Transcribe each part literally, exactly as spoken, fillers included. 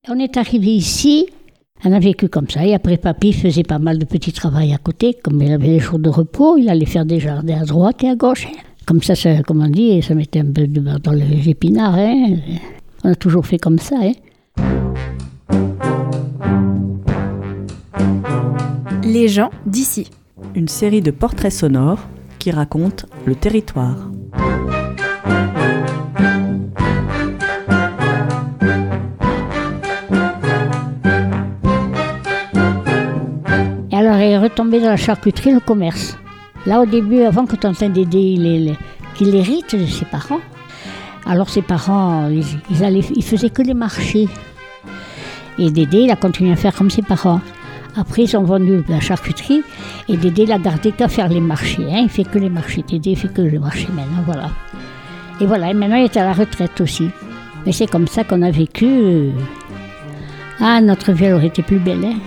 On est arrivé ici, on a vécu comme ça. Et après, papy faisait pas mal de petits travaux à côté. Comme il avait les jours de repos, il allait faire des jardins à droite et à gauche. Comme ça, ça comme on dit, ça mettait un peu de beurre dans les épinards. Hein. On a toujours fait comme ça. Hein. Les gens d'ici. Une série de portraits sonores qui racontent le territoire. Et alors, il est retombé dans la charcuterie, le commerce. Là, au début, avant que Tantin Dédé il, il, qu'il hérite de ses parents, alors ses parents, ils, ils, allaient, ils faisaient que les marchés. Et Dédé, il a continué à faire comme ses parents. Après, ils ont vendu la charcuterie et Dédé l'a gardé qu'à faire les marchés. Hein. Il fait que les marchés. Dédé fait que les marchés maintenant, voilà. Et voilà, et maintenant il est à la retraite aussi. Mais c'est comme ça qu'on a vécu. Ah, notre vie aurait été plus belle, hein.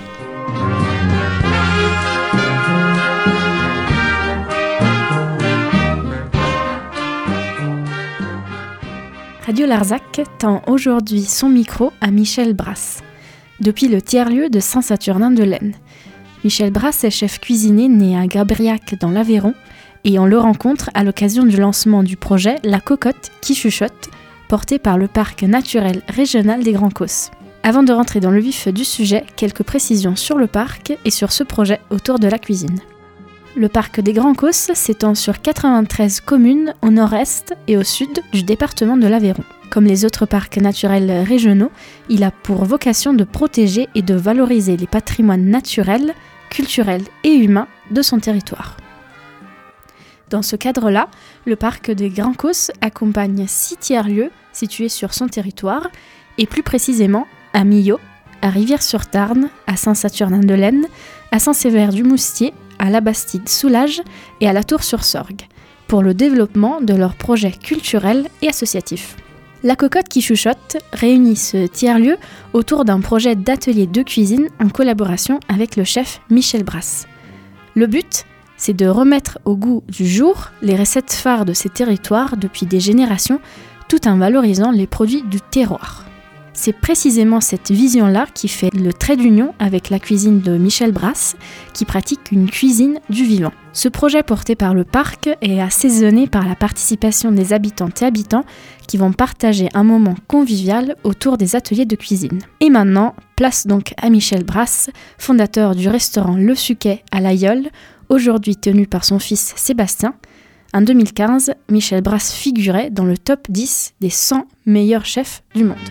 Radio Larzac tend aujourd'hui son micro à Michel Brasse. Depuis le tiers-lieu de Saint-Saturnin-de-l'Aisne. Michel Brasse est chef cuisinier né à Gabriac dans l'Aveyron et on le rencontre à l'occasion du lancement du projet La Cocotte qui chuchote, porté par le parc naturel régional des Grands Causses. Avant de rentrer dans le vif du sujet, quelques précisions sur le parc et sur ce projet autour de la cuisine. Le parc des Grands Causses s'étend sur quatre-vingt-treize communes au nord-est et au sud du département de l'Aveyron. Comme les autres parcs naturels régionaux, il a pour vocation de protéger et de valoriser les patrimoines naturels, culturels et humains de son territoire. Dans ce cadre-là, le parc des Grands Causses accompagne six tiers-lieux situés sur son territoire, et plus précisément à Millau, à Rivière-sur-Tarn, à Saint-Saturnin-de-l'Aisne, à Saint-Sévère-du-Moustier, à la Bastide-Soulages et à la Tour-sur-Sorgue, pour le développement de leurs projets culturels et associatifs. La Cocotte qui chuchote réunit ce tiers-lieu autour d'un projet d'atelier de cuisine en collaboration avec le chef Michel Brasse. Le but, c'est de remettre au goût du jour les recettes phares de ces territoires depuis des générations, tout en valorisant les produits du terroir. C'est précisément cette vision-là qui fait le trait d'union avec la cuisine de Michel Brasse, qui pratique une cuisine du vivant. Ce projet porté par le parc est assaisonné par la participation des habitantes et habitants qui vont partager un moment convivial autour des ateliers de cuisine. Et maintenant, place donc à Michel Brasse, fondateur du restaurant Le Suquet à l'Aïeul, aujourd'hui tenu par son fils Sébastien. En deux mille quinze, Michel Brasse figurait dans le top dix des cent meilleurs chefs du monde.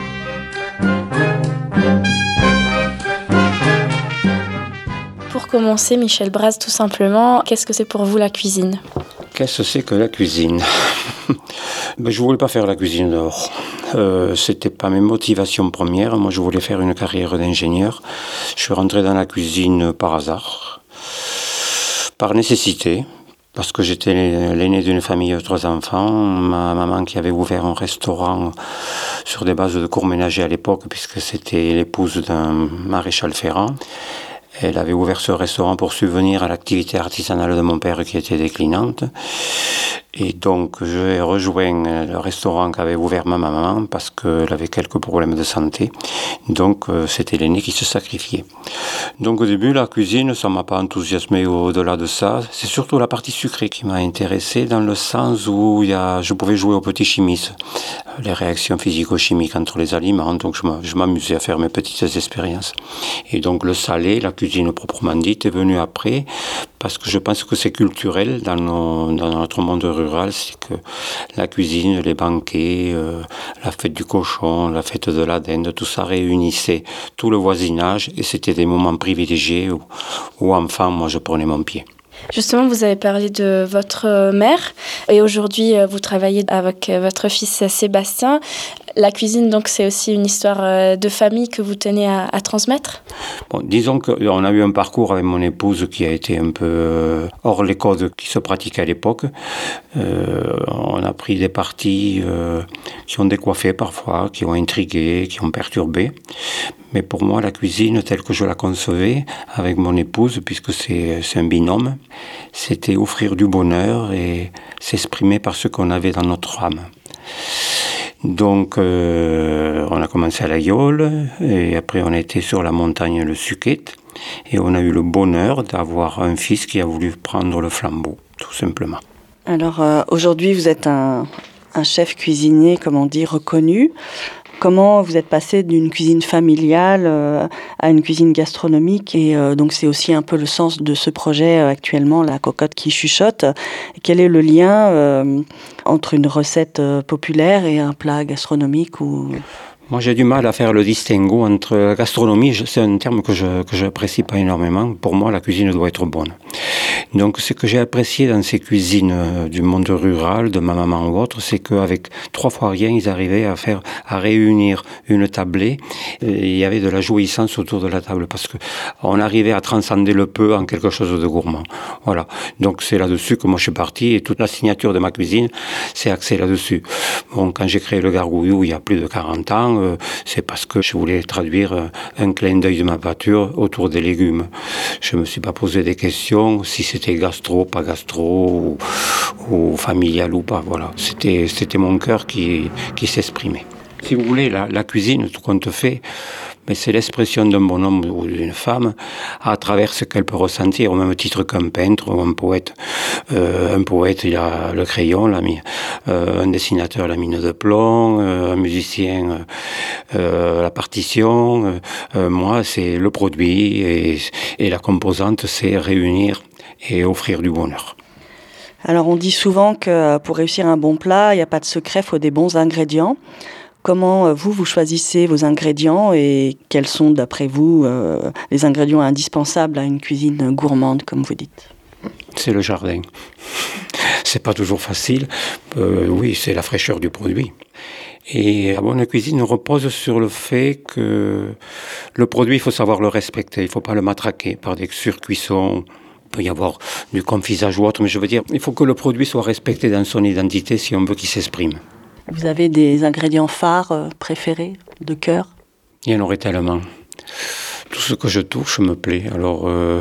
Pour commencer, Michel Brasse, tout simplement, qu'est-ce que c'est pour vous la cuisine ? Qu'est-ce que c'est que la cuisine ? ben, Je ne voulais pas faire la cuisine dehors. Euh, c'était pas mes motivations premières. Moi, je voulais faire une carrière d'ingénieur. Je suis rentré dans la cuisine par hasard, par nécessité. Parce que j'étais l'aîné d'une famille de trois enfants, ma maman qui avait ouvert un restaurant sur des bases de cours ménagers à l'époque, puisque c'était l'épouse d'un maréchal ferrant. Elle avait ouvert ce restaurant pour subvenir à l'activité artisanale de mon père qui était déclinante. Et donc, j'ai rejoint le restaurant qu'avait ouvert ma maman parce qu'elle avait quelques problèmes de santé. Donc, c'était l'aîné qui se sacrifiait. Donc, au début, la cuisine, ça ne m'a pas enthousiasmé au-delà de ça. C'est surtout la partie sucrée qui m'a intéressé dans le sens où il y a, je pouvais jouer au petit chimiste. Les réactions physico-chimiques entre les aliments. Donc, je m'amusais à faire mes petites expériences. Et donc, le salé, la cuisine proprement dite, est venue après parce que je pense que c'est culturel dans, nos, dans notre monde rural, c'est que la cuisine, les banquets, euh, la fête du cochon, la fête de la dinde, tout ça réunissait tout le voisinage et c'était des moments privilégiés où, où enfant, moi, je prenais mon pied. Justement, vous avez parlé de votre mère et aujourd'hui, vous travaillez avec votre fils Sébastien. La cuisine, donc, c'est aussi une histoire de famille que vous tenez à, à transmettre ? Bon, disons qu'on a eu un parcours avec mon épouse qui a été un peu hors les codes qui se pratiquaient à l'époque. Euh, on a pris des partis euh, qui ont décoiffé parfois, qui ont intrigué, qui ont perturbé. Mais pour moi, la cuisine, telle que je la concevais avec mon épouse, puisque c'est, c'est un binôme, c'était offrir du bonheur et s'exprimer par ce qu'on avait dans notre âme. Donc, euh, on a commencé à la Yole, et après on a été sur la montagne Le Suquet, et on a eu le bonheur d'avoir un fils qui a voulu prendre le flambeau, tout simplement. Alors, euh, aujourd'hui, vous êtes un, un chef cuisinier, comme on dit, reconnu. Comment vous êtes passé d'une cuisine familiale euh, à une cuisine gastronomique et euh, donc c'est aussi un peu le sens de ce projet euh, actuellement, la cocotte qui chuchote. Quel est le lien euh, entre une recette euh, populaire et un plat gastronomique ou... Moi, j'ai du mal à faire le distinguo entre la gastronomie, c'est un terme que je que j'apprécie pas énormément. Pour moi, la cuisine doit être bonne. Donc, ce que j'ai apprécié dans ces cuisines du monde rural, de ma maman ou autre, c'est qu'avec trois fois rien, ils arrivaient à faire, à réunir une tablée. Et il y avait de la jouissance autour de la table parce que on arrivait à transcender le peu en quelque chose de gourmand. Voilà. Donc, c'est là-dessus que moi je suis parti et toute la signature de ma cuisine, c'est axé là-dessus. Bon, quand j'ai créé le Gargouillou il y a plus de quarante ans, euh, c'est parce que je voulais traduire un clin d'œil de ma pâture autour des légumes. Je me suis pas posé des questions si c'était gastro, pas gastro, ou, ou familial ou pas. Voilà, c'était c'était mon cœur qui qui s'exprimait. Si vous voulez, la, la cuisine, tout compte fait, mais c'est l'expression d'un bonhomme ou d'une femme à travers ce qu'elle peut ressentir, au même titre qu'un peintre ou un poète. Euh, un poète, il a le crayon, la mine, euh, un dessinateur, la mine de plomb, euh, un musicien, euh, la partition. Euh, moi, c'est le produit et, et la composante, c'est réunir et offrir du bonheur. Alors, on dit souvent que pour réussir un bon plat, il n'y a pas de secret, il faut des bons ingrédients. Comment vous, vous choisissez vos ingrédients et quels sont, d'après vous, euh, les ingrédients indispensables à une cuisine gourmande, comme vous dites ? C'est le jardin. C'est pas toujours facile. Euh, oui, c'est la fraîcheur du produit. Et la bonne cuisine repose sur le fait que le produit, il faut savoir le respecter. Il faut pas le matraquer par des surcuissons. Il peut y avoir du confisage ou autre, mais je veux dire, il faut que le produit soit respecté dans son identité si on veut qu'il s'exprime. Vous avez des ingrédients phares euh, préférés, de cœur ? Il y en aurait tellement. Tout ce que je touche me plaît. Alors, euh,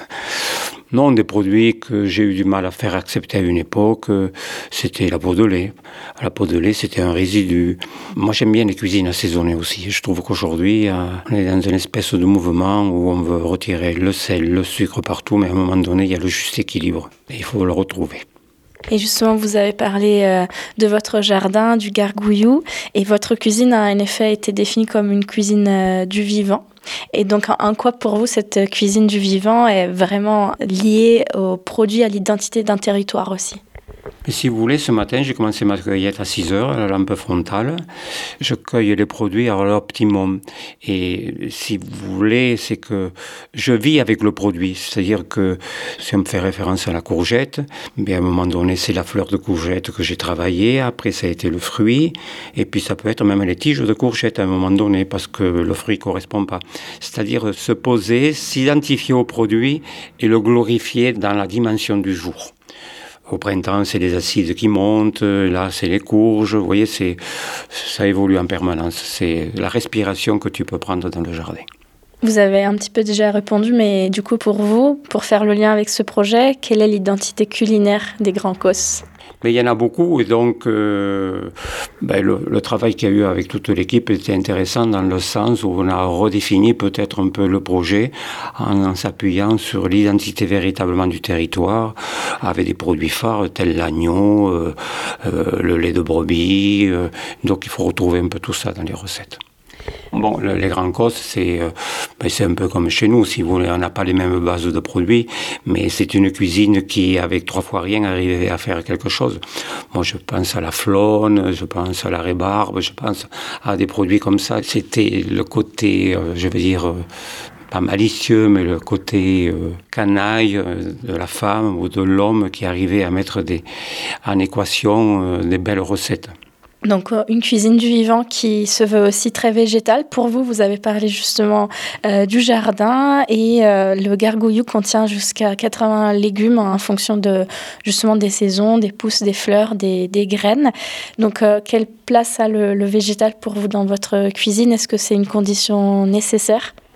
non, des produits que j'ai eu du mal à faire accepter à une époque, euh, c'était la peau de lait. La peau de lait, c'était un résidu. Moi, j'aime bien les cuisines assaisonnées aussi. Je trouve qu'aujourd'hui, euh, on est dans une espèce de mouvement où on veut retirer le sel, le sucre partout, mais à un moment donné, il y a le juste équilibre. Et il faut le retrouver. Et justement, vous avez parlé euh, de votre jardin, du Gargouillou, et votre cuisine a en effet été définie comme une cuisine euh, du vivant. Et donc, en, en quoi pour vous cette cuisine du vivant est vraiment liée aux produits, à l'identité d'un territoire aussi ? Mais si vous voulez, ce matin, j'ai commencé ma cueillette à six heures, à la lampe frontale. Je cueille les produits à l'optimum. Et si vous voulez, c'est que je vis avec le produit. C'est-à-dire que si on me fait référence à la courgette, mais à un moment donné, c'est la fleur de courgette que j'ai travaillée. Après, ça a été le fruit. Et puis, ça peut être même les tiges de courgette à un moment donné, parce que le fruit ne correspond pas. C'est-à-dire se poser, s'identifier au produit et le glorifier dans la dimension du jour. Au printemps, c'est les acides qui montent, là, c'est les courges. Vous voyez, c'est, ça évolue en permanence. C'est la respiration que tu peux prendre dans le jardin. Vous avez un petit peu déjà répondu, mais du coup, pour vous, pour faire le lien avec ce projet, quelle est l'identité culinaire des Grands Causses ? Mais il y en a beaucoup, et donc euh, ben le, le travail qu'il y a eu avec toute l'équipe était intéressant dans le sens où on a redéfini peut-être un peu le projet en, en s'appuyant sur l'identité véritablement du territoire, avec des produits phares tels l'agneau, euh, euh, le lait de brebis. Euh, donc il faut retrouver un peu tout ça dans les recettes. Bon, le, les Grands Causses, c'est, euh, ben c'est un peu comme chez nous, si vous voulez, on n'a pas les mêmes bases de produits, mais c'est une cuisine qui, avec trois fois rien, arrivait à faire quelque chose. Moi, je pense à la flone, je pense à la rhubarbe, je pense à des produits comme ça. C'était le côté, euh, je veux dire, euh, pas malicieux, mais le côté euh, canaille euh, de la femme ou de l'homme qui arrivait à mettre des, en équation euh, des belles recettes. Donc, une cuisine du vivant qui se veut aussi très végétale. Pour vous, vous avez parlé justement euh, du jardin et euh, le Gargouillou contient jusqu'à quatre-vingts légumes en fonction de, justement des saisons, des pousses, des fleurs, des, des graines. Donc, euh, quelle place a le, le végétal pour vous dans votre cuisine ? Est-ce que c'est une condition nécessaire ?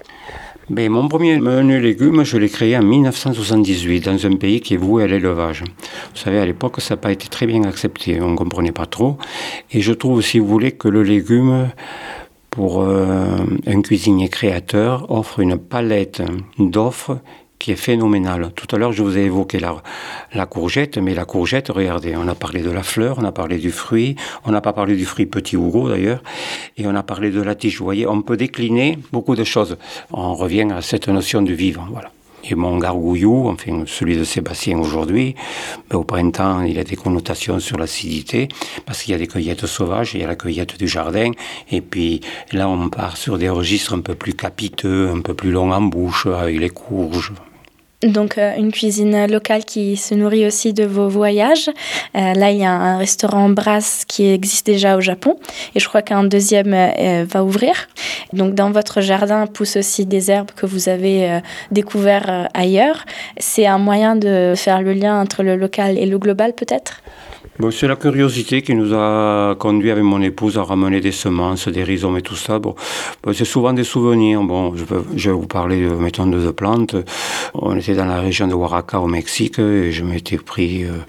Ben, mon premier menu légumes, je l'ai créé en mille neuf cent soixante-dix-huit dans un pays qui est voué à l'élevage. Vous savez, à l'époque, ça n'a pas été très bien accepté, on ne comprenait pas trop. Et je trouve, si vous voulez, que le légume, pour euh, un cuisinier créateur, offre une palette d'offres qui est phénoménale. Tout à l'heure, je vous ai évoqué la, la courgette, mais la courgette, regardez, on a parlé de la fleur, on a parlé du fruit, on n'a pas parlé du fruit petit ou gros d'ailleurs, et on a parlé de la tige. Vous voyez, on peut décliner beaucoup de choses. On revient à cette notion du vivant, voilà. Et mon gargouillou, enfin celui de Sébastien aujourd'hui, ben, au printemps, il a des connotations sur l'acidité, parce qu'il y a des cueillettes sauvages, il y a la cueillette du jardin, et puis là on part sur des registres un peu plus capiteux, un peu plus longs en bouche, avec les courges. Donc euh, une cuisine locale qui se nourrit aussi de vos voyages. Euh, là, il y a un restaurant Brass qui existe déjà au Japon et je crois qu'un deuxième euh, va ouvrir. Donc dans votre jardin poussent aussi des herbes que vous avez euh, découvertes euh, ailleurs. C'est un moyen de faire le lien entre le local et le global peut-être ? Bon, c'est la curiosité qui nous a conduit avec mon épouse à ramener des semences, des rhizomes et tout ça. Bon, bon, c'est souvent des souvenirs. Bon, je, peux, je vais vous parler, mettons, de deux plantes. On était dans la région de Oaxaca au Mexique et je m'étais pris euh,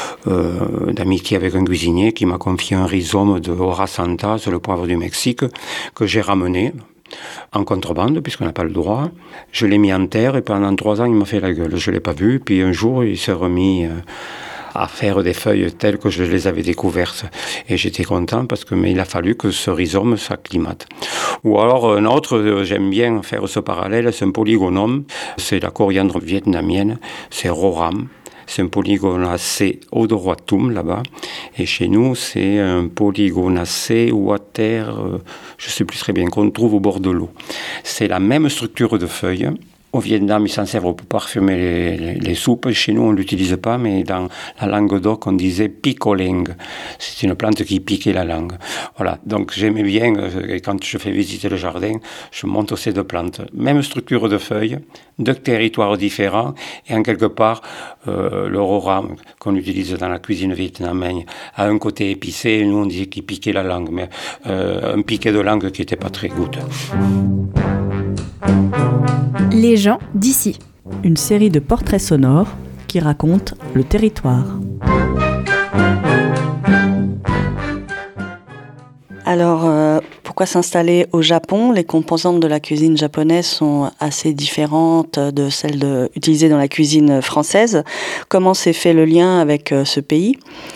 euh, d'amitié avec un cuisinier qui m'a confié un rhizome de Hora Santa, c'est le poivre du Mexique, que j'ai ramené en contrebande, puisqu'on n'a pas le droit. Je l'ai mis en terre et pendant trois ans, il m'a fait la gueule. Je ne l'ai pas vu. Puis un jour, il s'est remis euh, à faire des feuilles telles que je les avais découvertes. Et j'étais content parce que mais il a fallu que ce rhizome s'acclimate. Ou alors un autre, j'aime bien faire ce parallèle, c'est un polygonum. C'est la coriandre vietnamienne, c'est roram. C'est un Polygonacea odoratum là-bas. Et chez nous, c'est un Polygonacea water, euh, je ne sais plus très bien, qu'on trouve au bord de l'eau. C'est la même structure de feuilles. Au Vietnam, ils s'en servent pour parfumer les, les, les soupes. Chez nous, on ne l'utilise pas, mais dans la langue d'oc, on disait picoleng. C'est une plante qui piquait la langue. Voilà, donc j'aimais bien, et quand je fais visiter le jardin, je montre ces deux plantes. Même structure de feuilles, deux territoires différents, et en quelque part, euh, le roram qu'on utilise dans la cuisine vietnamienne a un côté épicé, et nous on disait qu'il piquait la langue, mais euh, un piquet de langue qui n'était pas très goûteux. Les gens d'ici. Une série de portraits sonores qui racontent le territoire. Alors, euh, pourquoi s'installer au Japon ? Les composantes de la cuisine japonaise sont assez différentes de celles de, utilisées dans la cuisine française. Comment s'est fait le lien avec euh, ce pays ?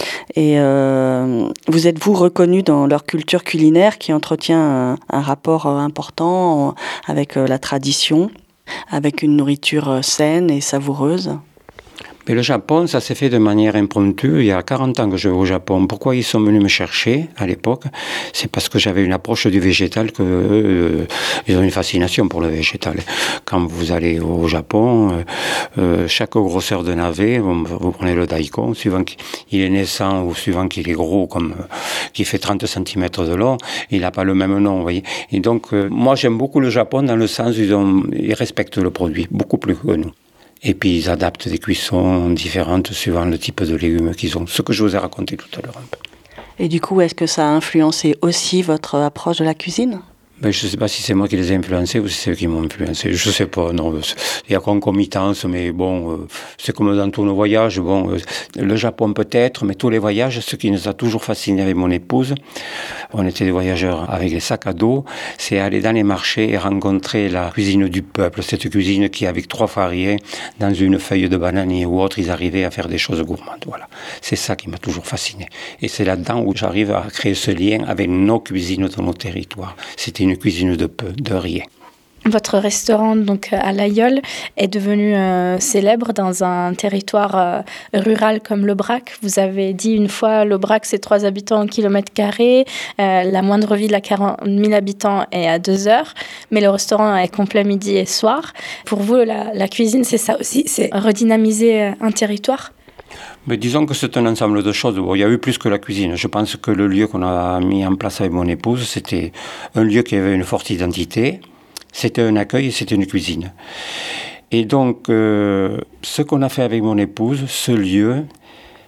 Et euh, vous êtes-vous reconnu dans leur culture culinaire qui entretient un, un rapport important avec euh, la tradition, avec une nourriture saine et savoureuse ? Mais le Japon, ça s'est fait de manière impromptue. Il y a quarante ans que je vais au Japon. Pourquoi ils sont venus me chercher à l'époque ? C'est parce que j'avais une approche du végétal que euh, ils ont une fascination pour le végétal. Quand vous allez au Japon, euh, euh, chaque grosseur de navet, vous, vous prenez le daikon, suivant qu'il est naissant ou suivant qu'il est gros, comme euh, qui fait trente centimètres de long, il n'a pas le même nom, vous voyez. Et donc, euh, moi, j'aime beaucoup le Japon dans le sens où ils, ont, ils respectent le produit beaucoup plus que nous. Et puis ils adaptent des cuissons différentes suivant le type de légumes qu'ils ont. Ce que je vous ai raconté tout à l'heure un peu. Et du coup, est-ce que ça a influencé aussi votre approche de la cuisine ? Ben, je ne sais pas si c'est moi qui les ai influencés ou si c'est eux qui m'ont influencé. Je ne sais pas, non. Il y a concomitance, mais bon, euh, c'est comme dans tous nos voyages. Bon, euh, le Japon peut-être, mais tous les voyages, ce qui nous a toujours fascinés avec mon épouse, on était des voyageurs avec les sacs à dos, c'est aller dans les marchés et rencontrer la cuisine du peuple, cette cuisine qui, avec trois farines, dans une feuille de bananier ou autre, ils arrivaient à faire des choses gourmandes. Voilà. C'est ça qui m'a toujours fasciné. Et c'est là-dedans où j'arrive à créer ce lien avec nos cuisines de nos territoires. C'était une cuisine de peu, de rien. Votre restaurant donc à l'Aïeul est devenu euh, célèbre dans un territoire euh, rural comme l'Aubrac. Vous avez dit une fois, l'Aubrac c'est trois habitants au kilomètre carré, euh, la moindre ville à quarante mille habitants est à deux heures, mais le restaurant est complet midi et soir. Pour vous, la, la cuisine c'est ça aussi, c'est redynamiser un territoire ? Mais disons que c'est un ensemble de choses. Bon, il y a eu plus que la cuisine. Je pense que le lieu qu'on a mis en place avec mon épouse, c'était un lieu qui avait une forte identité. C'était un accueil et c'était une cuisine. Et donc, euh, ce qu'on a fait avec mon épouse, ce lieu,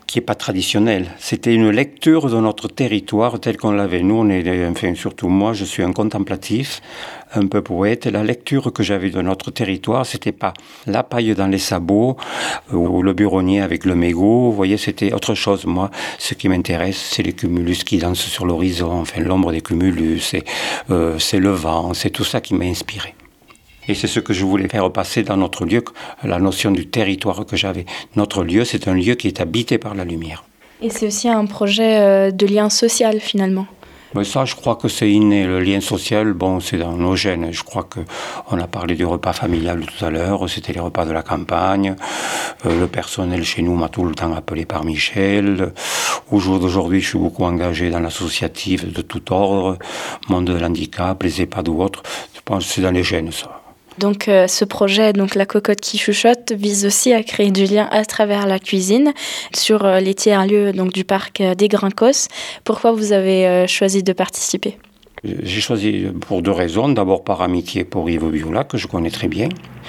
qui n'est pas traditionnelle. C'était une lecture de notre territoire tel qu'on l'avait. Nous, on est, enfin, surtout moi, je suis un contemplatif, un peu poète. La lecture que j'avais de notre territoire, c'était pas la paille dans les sabots ou le buronnier avec le mégot. Vous voyez, c'était autre chose. Moi, ce qui m'intéresse, c'est les cumulus qui dansent sur l'horizon, enfin l'ombre des cumulus, c'est, euh, c'est le vent, c'est tout ça qui m'a inspiré. Et c'est ce que je voulais faire passer dans notre lieu, la notion du territoire que j'avais. Notre lieu, c'est un lieu qui est habité par la lumière. Et c'est aussi un projet de lien social, finalement. Mais ça, je crois que c'est inné. Le lien social, bon, c'est dans nos gènes. Je crois qu'on a parlé du repas familial tout à l'heure. C'était les repas de la campagne. Euh, le personnel chez nous m'a tout le temps appelé par Michel. Au jour d'aujourd'hui, je suis beaucoup engagé dans l'associatif de tout ordre, monde de l'handicap, les EHPAD ou autres. Je pense que c'est dans les gènes, ça. Donc euh, ce projet, donc la cocotte qui chuchote, vise aussi à créer du lien à travers la cuisine sur euh, les tiers-lieux donc, du parc euh, des Grincos. Pourquoi vous avez euh, choisi de participer ? J'ai choisi pour deux raisons. D'abord par amitié pour Yves Viola, que je connais très bien.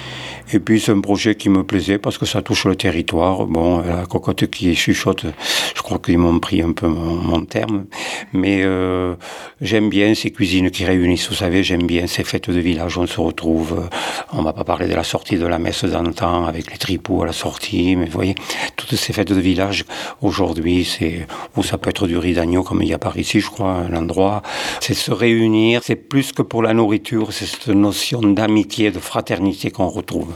Et puis c'est un projet qui me plaisait parce que ça touche le territoire. Bon, la cocotte qui chuchote, je crois qu'ils m'ont pris un peu mon, mon terme. Mais euh, j'aime bien ces cuisines qui réunissent. Vous savez, j'aime bien ces fêtes de village où on se retrouve. On ne va pas parler de la sortie de la messe d'antan avec les tripots à la sortie. Mais vous voyez, toutes ces fêtes de village, aujourd'hui, c'est où ça peut être du riz d'agneau comme il y a par ici, je crois, un endroit. C'est se réunir. C'est plus que pour la nourriture. C'est cette notion d'amitié, de fraternité qu'on retrouve.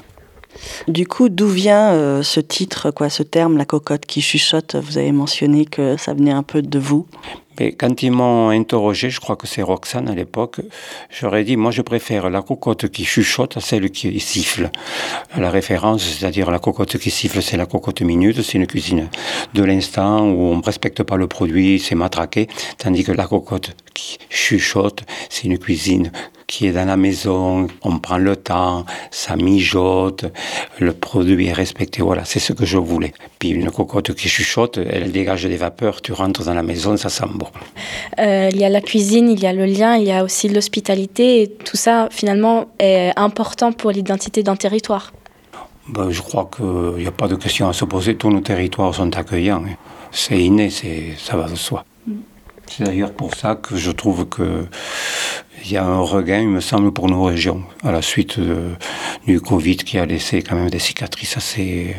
Du coup, d'où vient euh, ce titre, quoi, ce terme, la cocotte qui chuchote ? Vous avez mentionné que ça venait un peu de vous. Mais quand ils m'ont interrogé, je crois que c'est Roxane à l'époque, j'aurais dit, moi je préfère la cocotte qui chuchote à celle qui siffle. La référence, c'est-à-dire la cocotte qui siffle, c'est la cocotte minute, c'est une cuisine de l'instant où on ne respecte pas le produit, c'est matraqué, tandis que la cocotte qui chuchote, c'est une cuisine qui est dans la maison, on prend le temps, ça mijote, le produit est respecté, voilà, c'est ce que je voulais. Puis une cocotte qui chuchote, elle dégage des vapeurs, tu rentres dans la maison, ça sent bon. Euh, il y a la cuisine, il y a le lien, il y a aussi l'hospitalité, et tout ça, finalement, est important pour l'identité d'un territoire. Ben, je crois qu'il n'y a pas de question à se poser, tous nos territoires sont accueillants. C'est inné, c'est, ça va de soi. Mm. C'est d'ailleurs pour ça que je trouve qu'il y a un regain, il me semble, pour nos régions, à la suite de, du Covid qui a laissé quand même des cicatrices assez,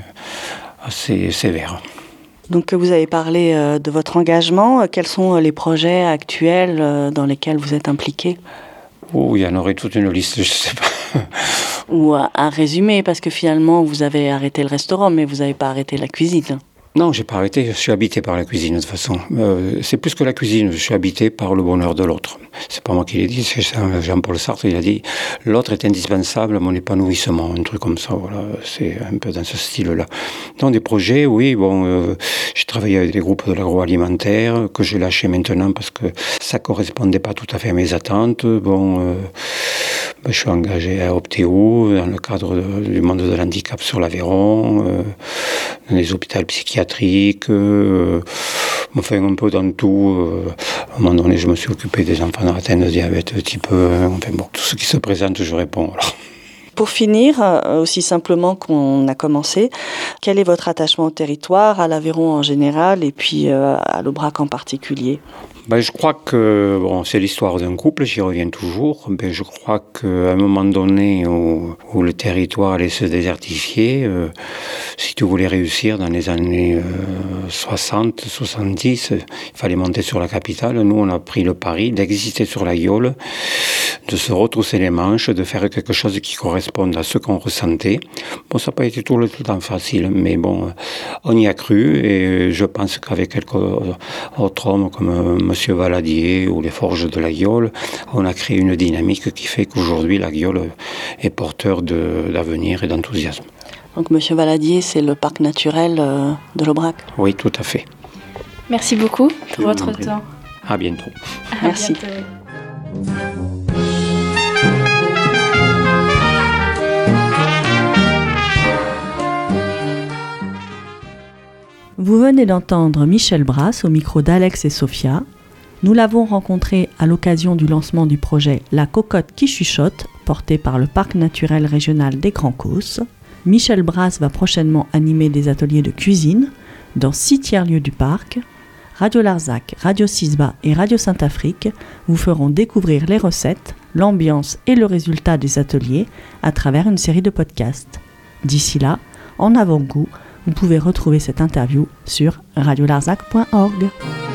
assez sévères. Donc vous avez parlé euh, de votre engagement. Quels sont les projets actuels euh, dans lesquels vous êtes impliqué ? Oh, il y en aurait toute une liste, je ne sais pas. Ou à, à résumer, parce que finalement vous avez arrêté le restaurant, mais vous n'avez pas arrêté la cuisine. Non, j'ai pas arrêté, je suis habité par la cuisine de toute façon. Euh, c'est plus que la cuisine, je suis habité par le bonheur de l'autre. C'est pas moi qui l'ai dit, c'est Jean-Paul Sartre, il a dit « L'autre est indispensable à mon épanouissement », un truc comme ça, voilà, c'est un peu dans ce style-là. Dans des projets, oui, bon, euh, j'ai travaillé avec des groupes de l'agroalimentaire, que j'ai lâché maintenant parce que ça correspondait pas tout à fait à mes attentes. Bon, euh, ben, je suis engagé à Optéo, dans le cadre de, du monde de l'handicap sur l'Aveyron, euh, dans les hôpitaux psychiatriques, euh, enfin un peu dans tout. Euh, à un moment donné, je me suis occupé des enfants atteints de diabète type un, enfin bon, tout ce qui se présente, je réponds. Alors. Pour finir, aussi simplement qu'on a commencé, quel est votre attachement au territoire, à l'Aveyron en général et puis euh, à l'Aubrac en particulier ? Ben, je crois que bon, c'est l'histoire d'un couple, j'y reviens toujours. Ben, je crois qu'à un moment donné où, où le territoire allait se désertifier, euh, si tu voulais réussir dans les années euh, soixante, soixante-dix, il fallait monter sur la capitale. Nous, on a pris le pari d'exister sur la Gueule, de se retrousser les manches, de faire quelque chose qui corresponde à ce qu'on ressentait. Bon, ça n'a pas été tout le temps facile, mais bon, on y a cru et je pense qu'avec quelques autres hommes comme Monsieur Valadier ou les Forges de la Gueule, on a créé une dynamique qui fait qu'aujourd'hui la Gueule est porteur de, d'avenir et d'enthousiasme. Donc Monsieur Valadier, c'est le parc naturel euh, de l'Aubrac ? Oui, tout à fait. Merci beaucoup pour votre temps. À bientôt. À Merci. Bientôt. Vous venez d'entendre Michel Brass au micro d'Alex et Sophia. Nous l'avons rencontré à l'occasion du lancement du projet La Cocotte qui chuchote, porté par le Parc naturel régional des Grands Causses. Michel Brass va prochainement animer des ateliers de cuisine. dans six tiers-lieux du parc. Radio Larzac, Radio Cisba et Radio Saint-Afrique vous feront découvrir les recettes, l'ambiance et le résultat des ateliers à travers une série de podcasts. D'ici là, en avant-goût, vous pouvez retrouver cette interview sur radio larzac point org.